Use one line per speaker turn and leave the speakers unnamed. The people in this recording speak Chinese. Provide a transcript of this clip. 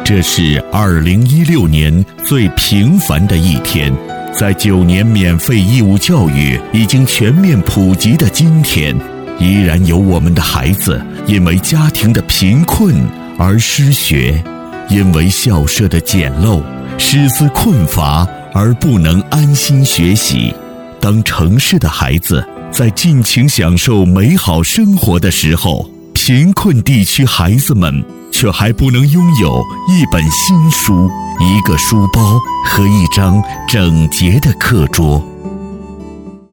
这是2016年最平凡的一天，在9年免费义务教育已经全面普及的今天，依然有我们的孩子因为家庭的贫困而失学，因为校舍的简陋、师资困乏而不能安心学习。当城市的孩子在尽情享受美好生活的时候，贫困地区孩子们却还不能拥有一本新书、一个书包和一张整洁的课桌。